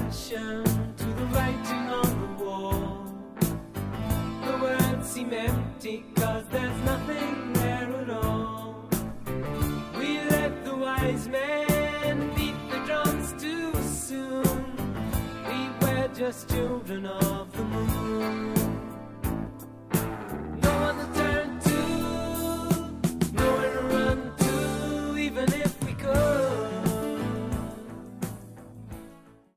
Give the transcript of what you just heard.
attention to the writing on the wall. The words seem empty 'cause there's nothing there at all. We let the wise men beat the drums too soon. We were just children of the moon.